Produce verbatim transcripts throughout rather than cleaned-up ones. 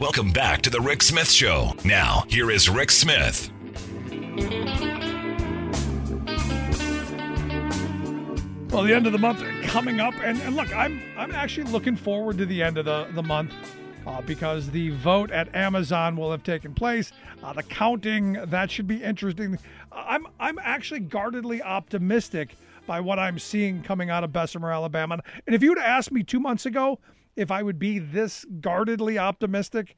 Welcome back to the Rick Smith Show. Now, here is Rick Smith. Well, the end of the month coming up, and, and look, I'm I'm actually looking forward to the end of the, the month uh, because the vote at Amazon will have taken place. Uh, the counting, that should be interesting. I'm I'm actually guardedly optimistic by what I'm seeing coming out of Bessemer, Alabama. And if you would have asked me two months ago if I would be this guardedly optimistic,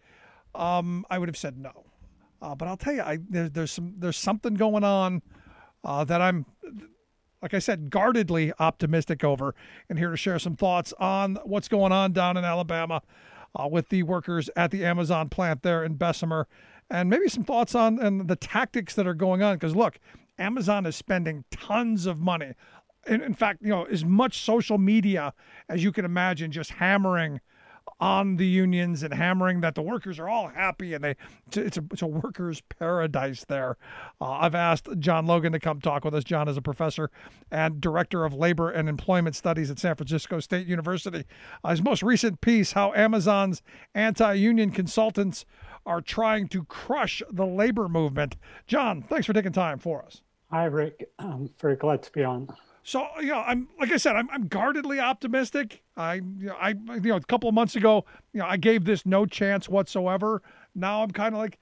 um, I would have said no. Uh, but I'll tell you, I, there, there's some there's something going on uh, that I'm. Like I said, guardedly optimistic over, and here to share some thoughts on what's going on down in Alabama uh, with the workers at the Amazon plant there in Bessemer, and maybe some thoughts on and the tactics that are going on. Because look, Amazon is spending tons of money. In, in fact, you know, as much social media as you can imagine, just hammering on the unions and hammering that the workers are all happy and they it's a, it's a, it's a workers' paradise there. Uh, I've asked John Logan to come talk with us. John is a professor and director of labor and employment studies at San Francisco State University. Uh, his most recent piece, How Amazon's Anti-Union Consultants Are Trying to Crush the Labor Movement. John, thanks for taking time for us. Hi, Rick. I'm very glad to be on. So, you know, I'm like I said, I'm, I'm guardedly optimistic. I, you know, I, you know, a couple of months ago, you know, I gave this no chance whatsoever. Now I'm kind of like,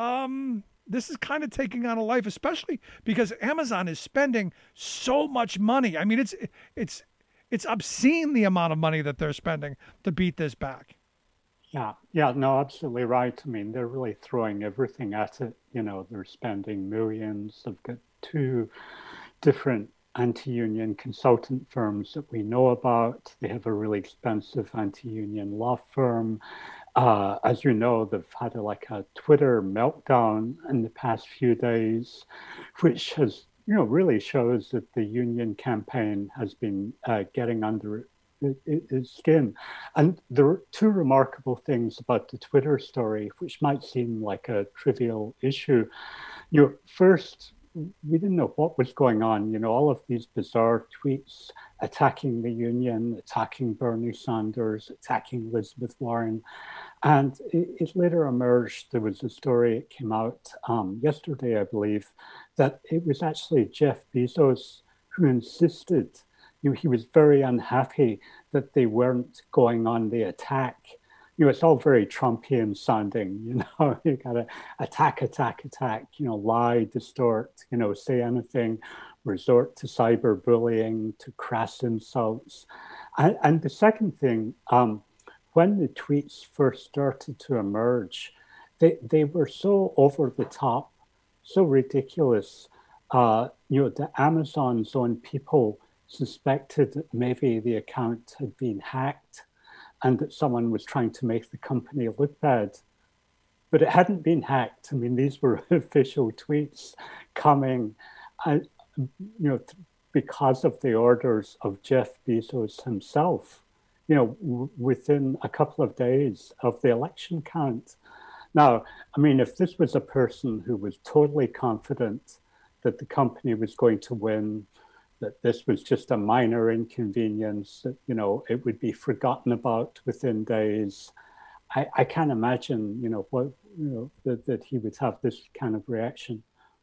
um, this is kind of taking on a life, especially because Amazon is spending so much money. I mean, it's it's it's obscene the amount of money that they're spending to beat this back. Yeah, yeah, no, absolutely right. I mean, they're really throwing everything at it. You know, they're spending millions. They've got two different anti-union consultant firms that we know about. They have a really expensive anti-union law firm. Uh, as you know, they've had a, like a Twitter meltdown in the past few days, which has, you know, really shows that the union campaign has been uh, getting under its skin. And there are two remarkable things about the Twitter story, which might seem like a trivial issue. You know, first, we didn't know what was going on. You know, all of these bizarre tweets attacking the union, attacking Bernie Sanders, attacking Elizabeth Warren. And it, it later emerged, there was a story, it came out um, yesterday, I believe, that it was actually Jeff Bezos who insisted, you know, he was very unhappy that they weren't going on the attack. You know, it's all very Trumpian sounding, you know, you gotta attack, attack, attack, you know, lie, distort, you know, say anything, resort to cyberbullying, to crass insults. And, and the second thing, um, when the tweets first started to emerge, they, they were so over the top, so ridiculous. Uh, you know, the Amazon's own people suspected that maybe the account had been hacked and that someone was trying to make the company look bad. But it hadn't been hacked. I mean, these were official tweets coming, uh, you know, because of the orders of Jeff Bezos himself, you know, w- within a couple of days of the election count. Now, I mean, if this was a person who was totally confident that the company was going to win, that this was just a minor inconvenience, that, you know, it would be forgotten about within days. I, I can't imagine, you know, what, you know, that, that he would have this kind of reaction.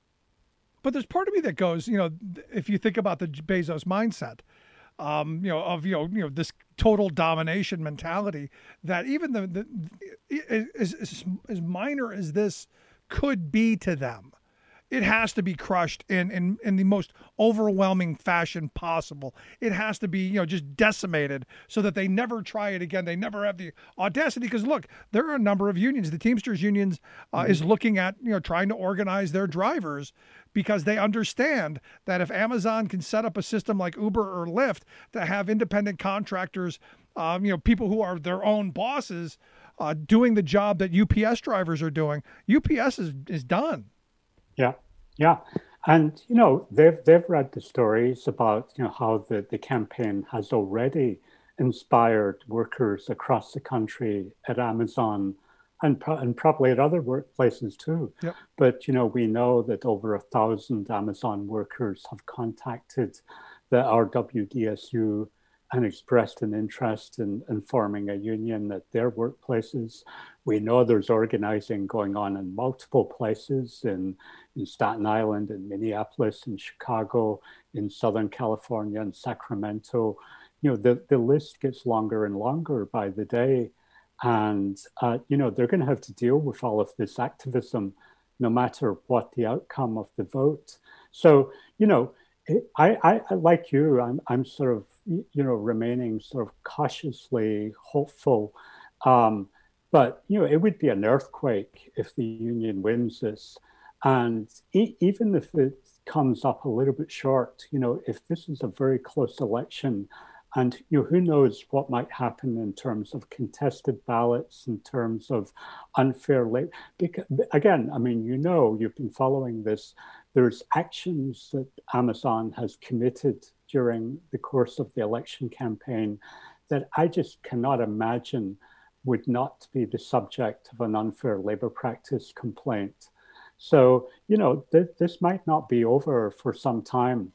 But there's part of me that goes, you know, if you think about the Bezos mindset, um, you know, of, you know, you know, this total domination mentality, that even the, the as, as, as minor as this could be to them, it has to be crushed in, in, in the most overwhelming fashion possible. It has to be, you know, just decimated so that they never try it again. They never have the audacity. Because look, there are a number of unions. The Teamsters unions uh, mm-hmm. is looking at, you know, trying to organize their drivers because they understand that if Amazon can set up a system like Uber or Lyft to have independent contractors, um, you know, people who are their own bosses uh, doing the job that U P S drivers are doing, U P S is, is done. Yeah, yeah. And, you know, they've they've read the stories about, you know, how the, the campaign has already inspired workers across the country at Amazon and, pro- and probably at other workplaces too. Yep. But, you know, we know that over a thousand Amazon workers have contacted the R W D S U and expressed an interest in, in forming a union at their workplaces. We know there's organizing going on in multiple places in, in Staten Island, in Minneapolis, in Chicago, in Southern California, and Sacramento. You know, the, the list gets longer and longer by the day. And, uh, you know, they're going to have to deal with all of this activism, no matter what the outcome of the vote. So, you know, I, I, I like you, I'm, I'm sort of, you know, remaining sort of cautiously hopeful. Um, but, you know, it would be an earthquake if the union wins this. And e- even if it comes up a little bit short, you know, if this is a very close election, and you know, who knows what might happen in terms of contested ballots, in terms of unfair labor. Because, again, I mean, you know, you've been following this. There's actions that Amazon has committed during the course of the election campaign that I just cannot imagine would not be the subject of an unfair labor practice complaint. So, you know, th- this might not be over for some time.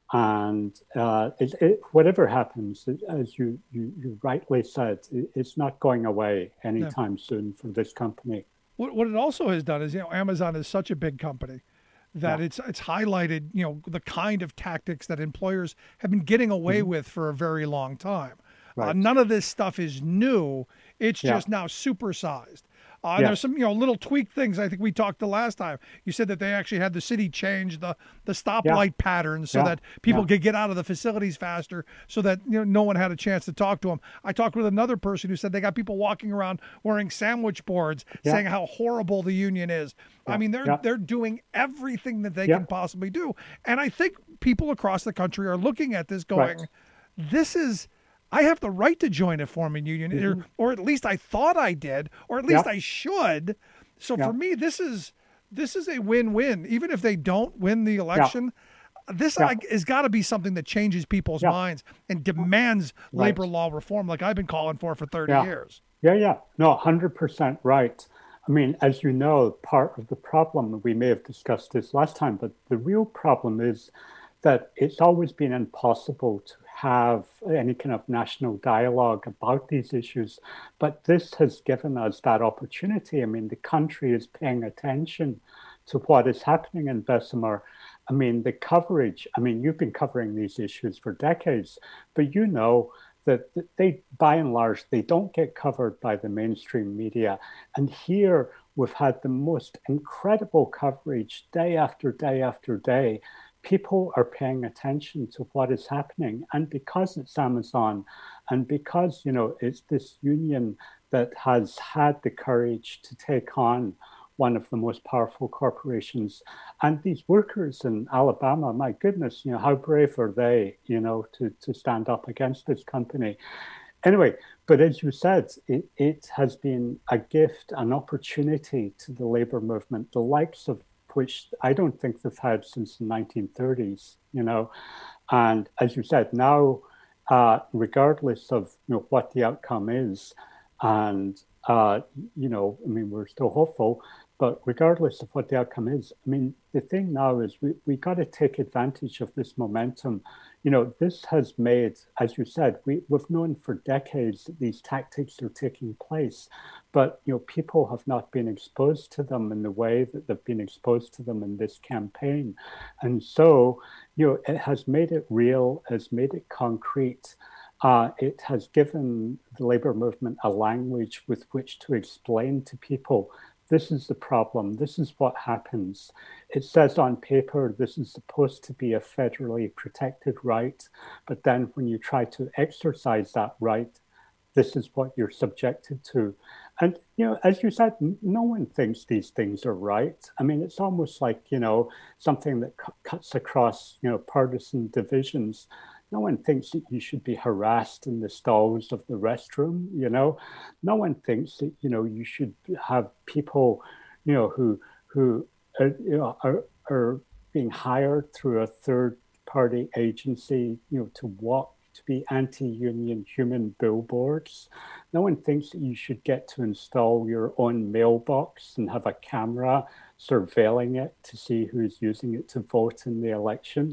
And uh, it, it, whatever happens, as you, you, you rightly said, it, it's not going away anytime yeah. soon for this company. What, what it also has done is, you know, Amazon is such a big company that yeah. it's it's highlighted, you know, the kind of tactics that employers have been getting away mm-hmm. with for a very long time. Right. Uh, none of this stuff is new. It's yeah. just now supersized. Uh, and yeah. there's some, you know, little tweak things. I think we talked the last time. You said that they actually had the city change the the stoplight yeah. patterns so yeah. that people yeah. could get out of the facilities faster, so that, you know, no one had a chance to talk to them. I talked with another person who said they got people walking around wearing sandwich boards, yeah. saying how horrible the union is. Yeah. I mean, they're yeah. they're doing everything that they yeah. can possibly do, and I think people across the country are looking at this, going, right. "This is." I have the right to join a forming union, mm-hmm. or, or at least I thought I did, or at least yeah. I should. So yeah. for me, this is this is a win-win. Even if they don't win the election, yeah. this yeah. has got to be something that changes people's yeah. minds and demands right. labor law reform, like I've been calling for for thirty yeah. years. Yeah, yeah. No, one hundred percent right. I mean, as you know, part of the problem, we may have discussed this last time, but the real problem is that it's always been impossible to have any kind of national dialogue about these issues. But this has given us that opportunity. I mean, the country is paying attention to what is happening in Bessemer. I mean, the coverage, I mean, you've been covering these issues for decades, but you know that they, by and large, they don't get covered by the mainstream media. And here we've had the most incredible coverage day after day after day. People are paying attention to what is happening. And because it's Amazon, and because, you know, it's this union that has had the courage to take on one of the most powerful corporations, and these workers in Alabama, my goodness, you know, how brave are they, you know, to, to stand up against this company. Anyway, but as you said, it, it has been a gift, an opportunity to the labor movement, the likes of which I don't think they've had since the nineteen thirties, you know. And as you said, now, uh, regardless of, you know, what the outcome is, and, uh, you know, I mean, we're still hopeful, but regardless of what the outcome is, I mean, the thing now is we, we got to take advantage of this momentum. You know, this has made, as you said, we, we've known for decades that these tactics are taking place, but, you know, people have not been exposed to them in the way that they've been exposed to them in this campaign. And so, you know, it has made it real, has made it concrete. Uh, it has given the labor movement a language with which to explain to people, this is the problem. This is what happens. It says on paper, this is supposed to be a federally protected right. But then when you try to exercise that right, this is what you're subjected to. And, you know, as you said, no one thinks these things are right. I mean, it's almost like, you know, something that cu- cuts across, you know, partisan divisions. No one thinks that you should be harassed in the stalls of the restroom, you know. No one thinks that, you know, you should have people, you know, who who are, you know, are, are being hired through a third-party agency, you know, to walk, to be anti-union human billboards. No one thinks that you should get to install your own mailbox and have a camera surveilling it to see who's using it to vote in the election.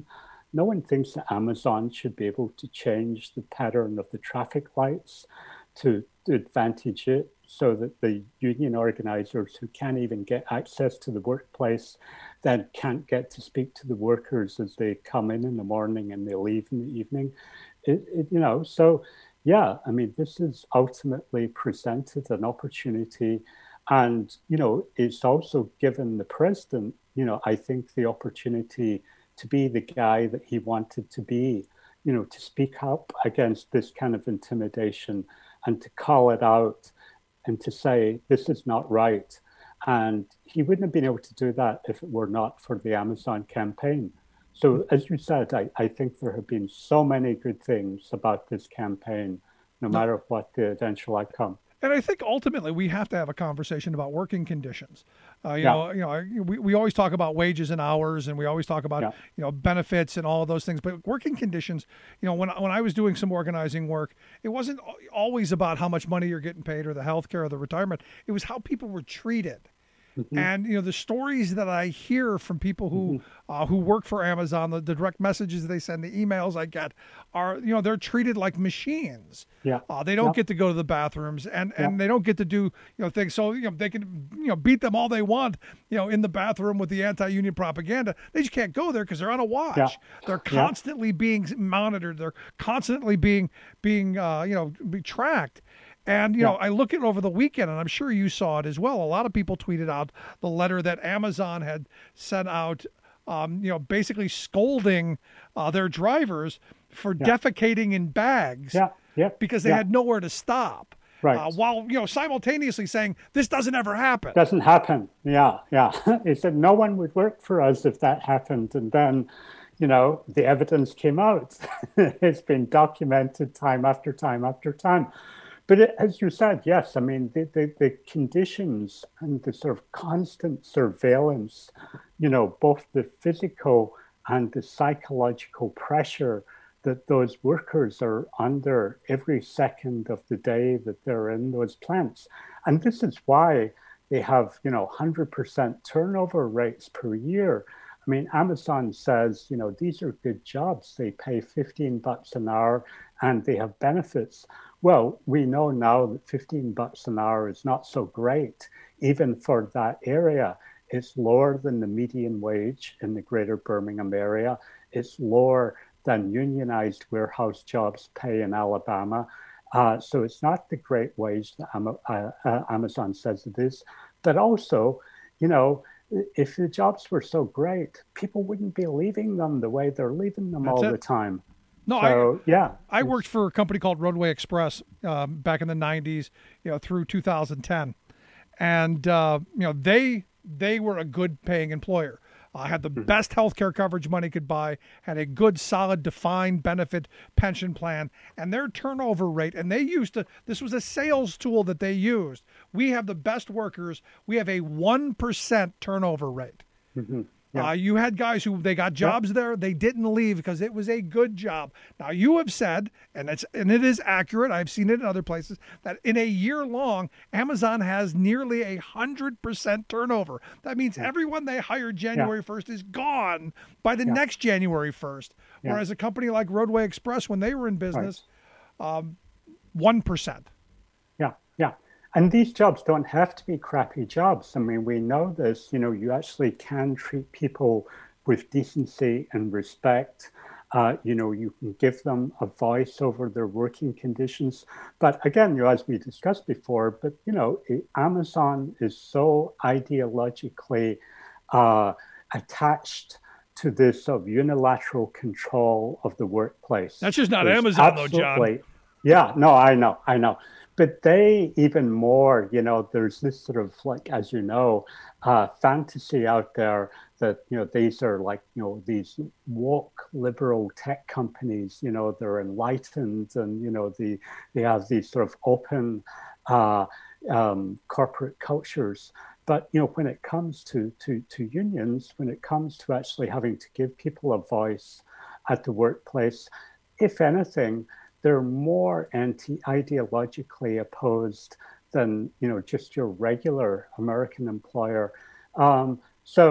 no one thinks that Amazon should be able to change the pattern of the traffic lights to, to advantage it, so that the union organizers who can't even get access to the workplace then can't get to speak to the workers as they come in in the morning and they leave in the evening. It, it, you know, so yeah, I mean, this is ultimately presented an opportunity, and, you know, it's also given the president, you know, I think the opportunity to be the guy that he wanted to be, you know, to speak up against this kind of intimidation and to call it out and to say, this is not right. And he wouldn't have been able to do that if it were not for the Amazon campaign. So as you said, I, I think there have been so many good things about this campaign, no matter what the eventual outcome. And I think ultimately we have to have a conversation about working conditions. Uh, you Yeah. know, you know, we, we always talk about wages and hours, and we always talk about Yeah. you know benefits and all of those things. But working conditions, you know, when when I was doing some organizing work, it wasn't always about how much money you're getting paid or the health care or the retirement. It was how people were treated. Mm-hmm. And, you know, the stories that I hear from people who mm-hmm. uh, who work for Amazon, the, the direct messages they send, the emails I get are, you know, they're treated like machines. Yeah. Uh, they don't yeah. get to go to the bathrooms, and, and yeah. they don't get to do, you know, things. So, you know, they can, you know, beat them all they want, you know, in the bathroom with the anti-union propaganda. They just can't go there because they're on a watch. Yeah. They're constantly yeah. being monitored. They're constantly being, being uh, you know, be tracked. And, you yeah. know, I look at it over the weekend, and I'm sure you saw it as well. A lot of people tweeted out the letter that Amazon had sent out, um, you know, basically scolding uh, their drivers for yeah. defecating in bags yeah. Yeah. because they yeah. had nowhere to stop. Right. Uh, while, you know, simultaneously saying, this doesn't ever happen. Doesn't happen. Yeah, yeah. He said no one would work for us if that happened. And then, you know, the evidence came out. It's been documented time after time after time. But it, as you said, yes, I mean, the, the, the conditions and the sort of constant surveillance, you know, both the physical and the psychological pressure that those workers are under every second of the day that they're in those plants. And this is why they have, you know, one hundred percent turnover rates per year. I mean, Amazon says, you know, these are good jobs. They pay fifteen bucks an hour and they have benefits. Well, we know now that fifteen bucks an hour is not so great, even for that area. It's lower than the median wage in the greater Birmingham area. It's lower than unionized warehouse jobs pay in Alabama. Uh, so it's not the great wage that Am- uh, uh, Amazon says it is. But also, you know, if the jobs were so great, people wouldn't be leaving them the way they're leaving them That's all it. the time. No, so, I, yeah. I worked for a company called Roadway Express um, back in the nineties, you know, through two thousand ten. And, uh, you know, they they were a good paying employer. Uh, had the mm-hmm. best healthcare coverage money could buy, had a good, solid, defined benefit pension plan, and their turnover rate, and they used to, this was a sales tool that they used. We have the best workers. We have a one percent turnover rate. Mm-hmm. Yeah. Uh, you had guys who they got jobs yeah. there. They didn't leave because it was a good job. Now you have said, and it's and it is accurate. I've seen it in other places that in a year long, Amazon has nearly a hundred percent turnover. That means yeah. everyone they hired January first is gone by the yeah. next January first. Yeah. Whereas a company like Roadway Express, when they were in business, um, one percent. Yeah, yeah. And these jobs don't have to be crappy jobs. I mean, we know this, you know, you actually can treat people with decency and respect. Uh, you know, you can give them a voice over their working conditions. But again, you know, as we discussed before, but, you know, Amazon is so ideologically uh, attached to this sort of unilateral control of the workplace. That's just not There's Amazon, though, John. Yeah, no, I know, I know. But they even more, you know, there's this sort of like, as you know, uh, fantasy out there that, you know, these are like, you know, these woke liberal tech companies, you know, they're enlightened and, you know, the, they have these sort of open uh, um, corporate cultures. But, you know, when it comes to, to, to unions, when it comes to actually having to give people a voice at the workplace, if anything, they're more anti-ideologically opposed than, you know, just your regular American employer. Um, so,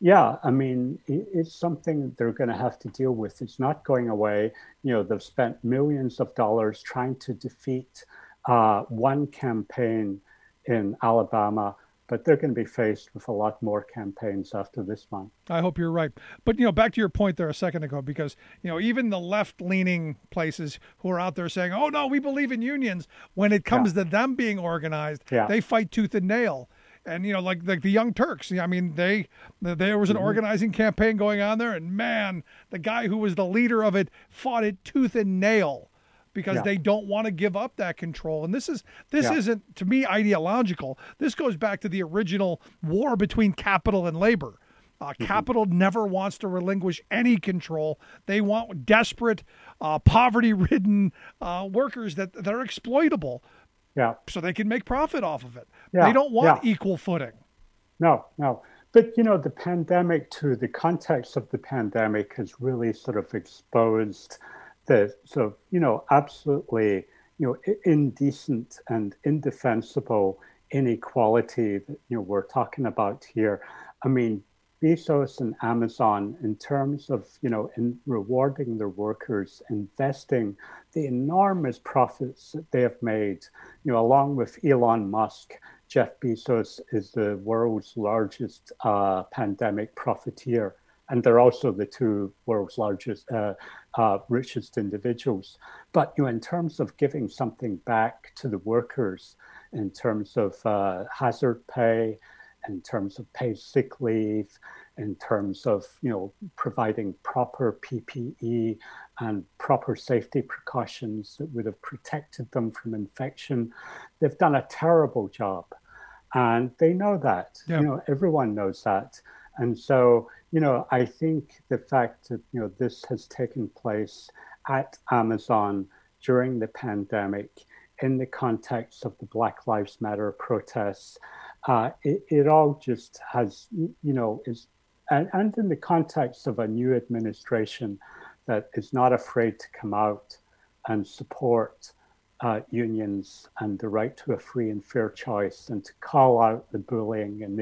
Yeah, I mean, it's something that they're going to have to deal with. It's not going away. You know, they've spent millions of dollars trying to defeat uh, one campaign in Alabama, but they're going to be faced with a lot more campaigns after this one. I hope you're right. But, you know, back to your point there a second ago, because, you know, even the left-leaning places who are out there saying, oh, no, we believe in unions, when it comes yeah. to them being organized, yeah. they fight tooth and nail. And, you know, like, like the Young Turks, I mean, they there was an mm-hmm. organizing campaign going on there. And, man, the guy who was the leader of it fought it tooth and nail because yeah. they don't want to give up that control. And this is this yeah. isn't, to me, ideological. This goes back to the original war between capital and labor. Uh, mm-hmm. Capital never wants to relinquish any control. They want desperate, uh, poverty-ridden uh, workers that, that are exploitable. Yeah. So they can make profit off of it. Yeah. They don't want yeah. equal footing. No, no. But, you know, the pandemic, too, the context of the pandemic has really sort of exposed the sort of, you know, absolutely, you know, indecent and indefensible inequality that, you know, we're talking about here. I mean, Bezos and Amazon, in terms of, you know, in rewarding their workers, investing the enormous profits that they have made, you know, along with Elon Musk. Jeff Bezos is the world's largest uh, pandemic profiteer, and they're also the two world's largest, uh, uh, richest individuals. But, you know, in terms of giving something back to the workers, in terms of uh, hazard pay, in terms of paid sick leave, in terms of, you know, providing proper P P E and proper safety precautions that would have protected them from infection. They've done a terrible job, and they know that. Yeah. You know, everyone knows that. And so, you know, I think the fact that, you know, this has taken place at Amazon during the pandemic in the context of the Black Lives Matter protests, Uh, it, it all just has, you know, is, and, and in the context of a new administration that is not afraid to come out and support uh, unions and the right to a free and fair choice, and to call out the bullying and the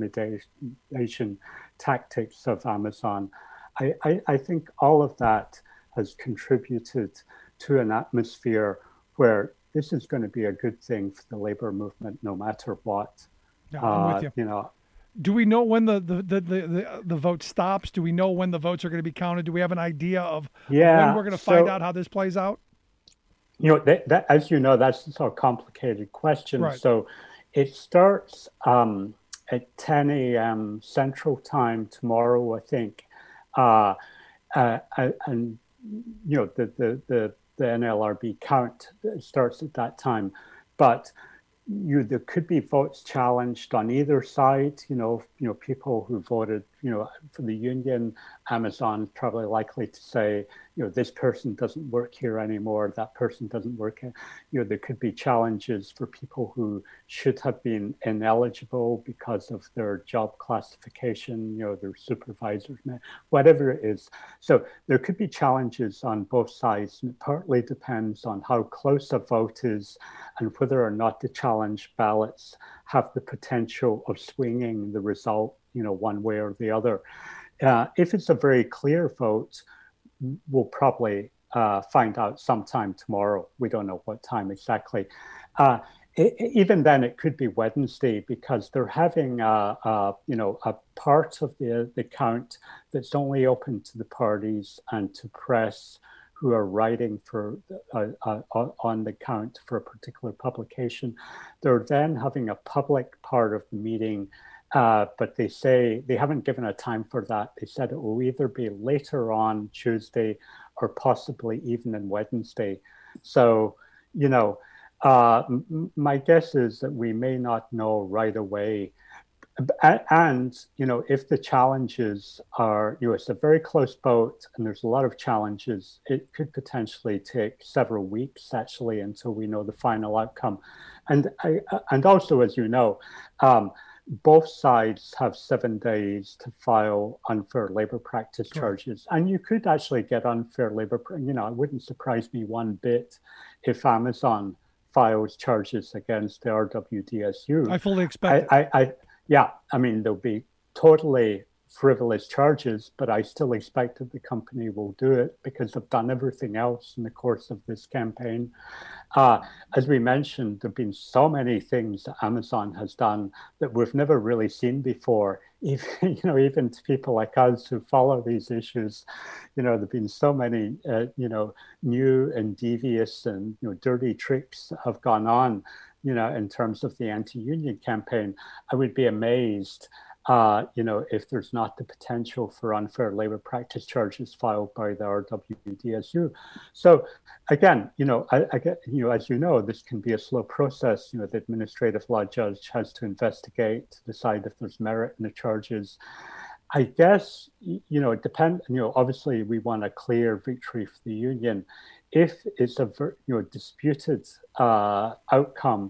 intimidation tactics of Amazon. I, I, I think all of that has contributed to an atmosphere where this is going to be a good thing for the labor movement, no matter what. Yeah, I'm with you. Uh, you know, do we know when the the, the, the, the the vote stops? Do we know when the votes are going to be counted? Do we have an idea of, yeah, of when we're going to so, find out how this plays out? You know, that, that, as you know, that's a sort of complicated question. Right. So it starts um, at ten a.m. Central Time tomorrow, I think. Uh, uh, and, you know, the, the, the, the N L R B count starts at that time. But you, there could be votes challenged on either side. You know, you know, people who voted, you know, for the union. Amazon is probably likely to say, you know, this person doesn't work here anymore. That person doesn't work here. You know, there could be challenges for people who should have been ineligible because of their job classification. You know, their supervisors, whatever it is. So there could be challenges on both sides, and it partly depends on how close a vote is and whether or not the challenge ballots have the potential of swinging the result, you know, one way or the other. Uh, if it's a very clear vote, we'll probably uh, find out sometime tomorrow. We don't know what time exactly. Uh, it, even then, it could be Wednesday, because they're having, uh, uh, you know, a part of the, the count that's only open to the parties and to press who are writing for uh, uh, on the count for a particular publication. They're then having a public part of the meeting. Uh, but they say they haven't given a time for that. They said it will either be later on Tuesday or possibly even on Wednesday. So, you know, uh, m- my guess is that we may not know right away. And, you know, if the challenges are, you know, it's a very close vote and there's a lot of challenges, it could potentially take several weeks actually until we know the final outcome. And, I, and also, as you know, um, both sides have seven days to file unfair labor practice charges. And you could actually get unfair labor, you know, it wouldn't surprise me one bit if Amazon files charges against the R W D S U. I fully expect I, it. I, I, yeah, I mean, they'll be totally frivolous charges, but I still expect that the company will do it because they've done everything else in the course of this campaign. Uh, as we mentioned, there have been so many things that Amazon has done that we've never really seen before. Even, you know, even to people like us who follow these issues, you know, there've been so many, uh, you know, new and devious and, you know, dirty tricks that have gone on, you know, in terms of the anti-union campaign. I would be amazed Uh, you know, if there's not the potential for unfair labor practice charges filed by the R W D S U. So again, you know, I, I get, you know, as you know, this can be a slow process. You know, the administrative law judge has to investigate, to decide if there's merit in the charges. I guess, you know, it depends, you know, obviously we want a clear victory for the union. If it's a, you know, disputed uh, outcome,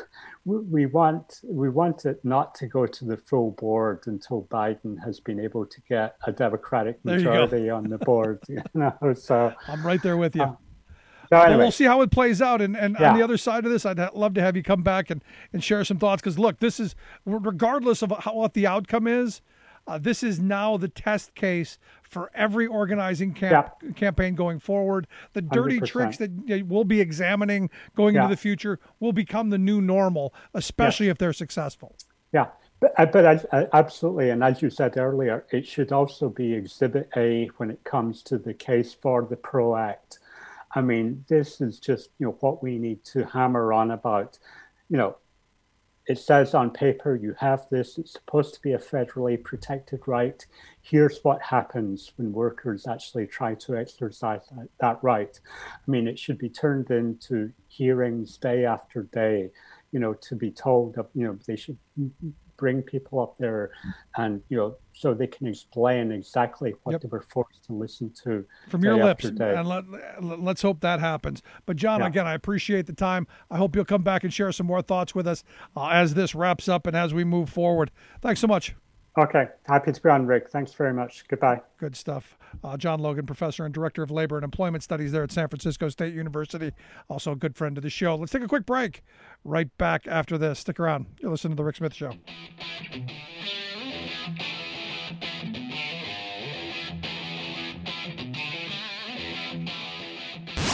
we want we want it not to go to the full board until Biden has been able to get a Democratic majority on the board. You know, so I'm right there with you. Uh, so anyway. Well, we'll see how it plays out. And, and yeah. on the other side of this, I'd love to have you come back and, and share some thoughts. Because, look, this is, regardless of how, what the outcome is, uh, this is now the test case for every organizing camp, yeah. campaign going forward. The dirty one hundred percent tricks that you know, we'll be examining going yeah. into the future will become the new normal, especially yeah. if they're successful. Yeah, but, but uh, absolutely. And as you said earlier, it should also be Exhibit A when it comes to the case for the PRO Act. I mean, this is just, you know, what we need to hammer on about. You know, it says on paper, you have this, it's supposed to be a federally protected right. Here's what happens when workers actually try to exercise that, that right. I mean, it should be turned into hearings day after day, you know, to be told, that, you know, they should bring people up there and, you know, so they can explain exactly what yep. they were forced to listen to from your lips. And let, let's hope that happens. But John, yeah. again, I appreciate the time. I hope you'll come back and share some more thoughts with us uh, as this wraps up and as we move forward. Thanks so much. Okay. Happy to be on, Rick. Thanks very much. Goodbye. Good stuff. Uh, John Logan, professor and director of labor and employment studies there at San Francisco State University. Also a good friend of the show. Let's take a quick break. Right back after this. Stick around. You're listening to The Rick Smith Show.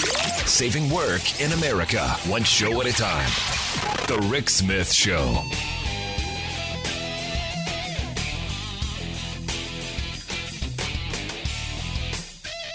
Saving work in America, one show at a time. The Rick Smith Show.